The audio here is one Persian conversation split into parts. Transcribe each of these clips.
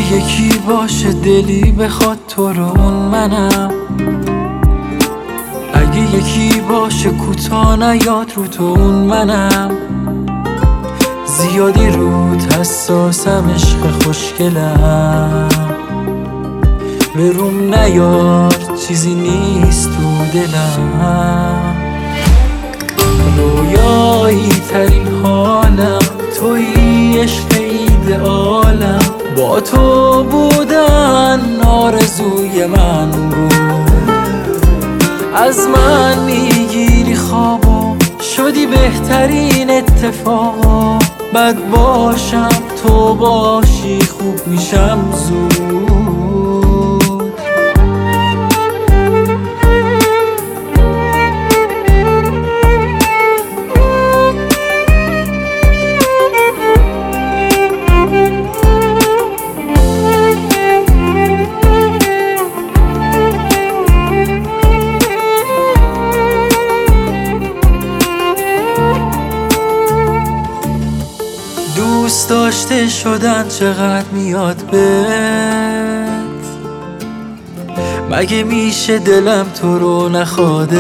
یکی باشه دلی بخواد تو رو اون منم، اگه یکی باشه کوتاه نیاد رو تو اون منم. زیادی رود حساسم عشق خوشگلم، به روم نیار چیزی نیست تو دلم. رویایی ترین حالم تویی، عشق ایدئالم، با تو بودن آرزوی من بود. از من میگیری خوابو، شدی بهترین اتفاقا. بد باشم تو باشی خوب میشم زود. دوست داشته شدن چقدر میاد بهت، مگه میشه دلم تو رو نخوادت؟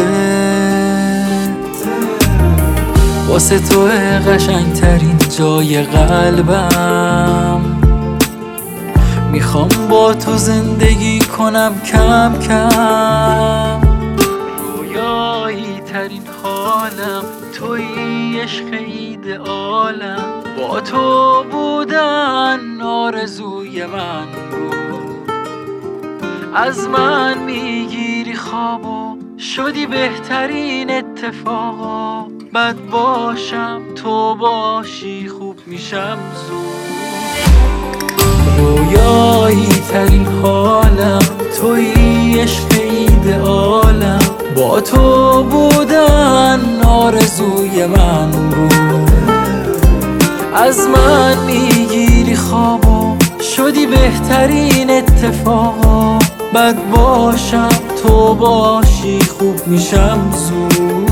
واسه تو قشنگ ترین جای قلبم، میخوام با تو زندگی کنم کم کم. رویایی ترین حالم تویی، عشق ایدئالم، با تو بودن آرزوی من بود. از من میگیری خوابو، شدی بهترین اتفاقا. بد باشم تو باشی خوب میشم زود. رویایی ترین حالم تویی، عشق ایدئالم، با تو بودن آرزوی من بود. از من میگیری خوابو، شدی بهترین اتفاقا. بد باشم تو باشی خوب میشم زود.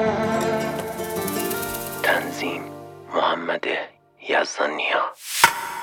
تنظیم محمد یزدانیا.